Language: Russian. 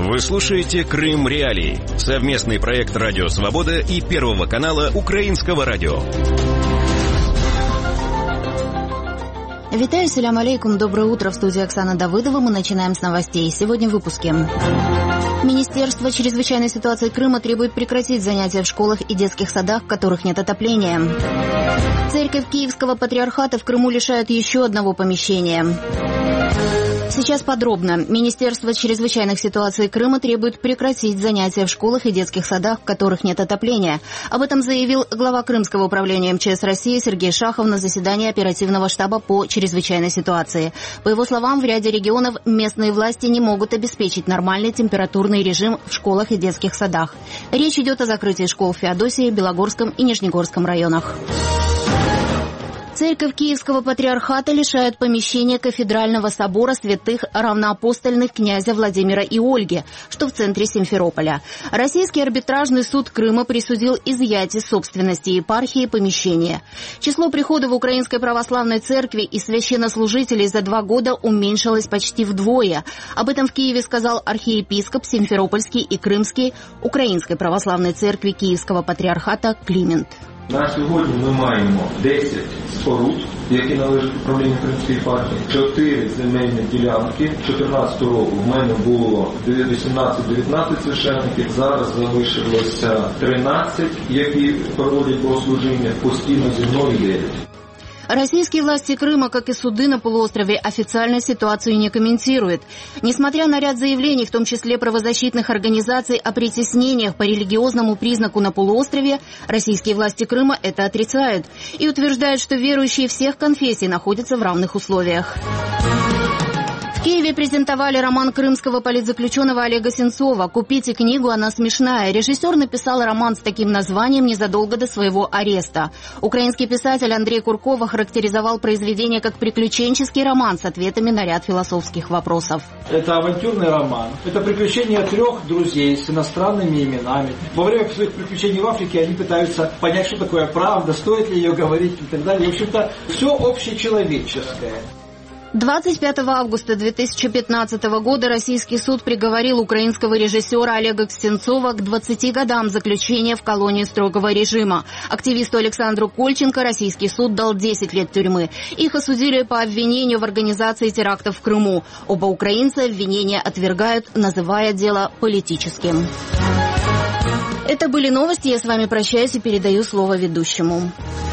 Вы слушаете «Крым Реалии» — совместный проект «Радио Свобода» и Первого канала Украинского радио. Витаю, салям алейкум, доброе утро, в студии Оксана Давыдова. Мы начинаем с новостей. Сегодня в выпуске. Министерство чрезвычайной ситуации Крыма требует прекратить занятия в школах и детских садах, в которых нет отопления. Церковь Киевского патриархата в Крыму лишают еще одного помещения. Сейчас подробно. Министерство чрезвычайных ситуаций Крыма требует прекратить занятия в школах и детских садах, в которых нет отопления. Об этом заявил глава Крымского управления МЧС России Сергей Шахов на заседании оперативного штаба по чрезвычайной ситуации. По его словам, в ряде регионов местные власти не могут обеспечить нормальный температурный режим в школах и детских садах. Речь идет о закрытии школ в Феодосии, Белогорском и Нижнегорском районах. Церковь Киевского патриархата лишает помещения кафедрального собора святых равноапостольных князя Владимира и Ольги, что в центре Симферополя. Российский арбитражный суд Крыма присудил изъятие собственности епархии помещения. Число приходов Украинской православной церкви и священнослужителей за 2 года уменьшилось почти вдвое. Об этом в Киеве сказал архиепископ Симферопольский и Крымский Української православної церкви Київського патріархата Клімент. На сьогодні ми маємо 10 споруд, які належать управлінню Кримської єпархії, 4 земельні ділянки. 2014 року в мене було 18-19 священників, зараз залишилося 13, які проводять богослужіння, постійно зі мною 9. Российские власти Крыма, как и суды на полуострове, официально ситуацию не комментируют. Несмотря на ряд заявлений, в том числе правозащитных организаций, о притеснениях по религиозному признаку на полуострове, российские власти Крыма это отрицают и утверждают, что верующие всех конфессий находятся в равных условиях. В Киеве презентовали роман крымского политзаключенного Олега Сенцова «Купите книгу, она смешная». Режиссер написал роман с таким названием незадолго до своего ареста. Украинский писатель Андрей Курков охарактеризовал произведение как приключенческий роман с ответами на ряд философских вопросов. Это авантюрный роман. Это приключения 3 друзей с иностранными именами. Во время своих приключений в Африке они пытаются понять, что такое правда, стоит ли ее говорить и так далее. В общем-то, все общечеловеческое. 25 августа 2015 года российский суд приговорил украинского режиссера Олега Сенцова к 20 годам заключения в колонии строгого режима. Активисту Александру Кольченко российский суд дал 10 лет тюрьмы. Их осудили по обвинению в организации терактов в Крыму. Оба украинца обвинения отвергают, называя дело политическим. Это были новости. Я с вами прощаюсь и передаю слово ведущему.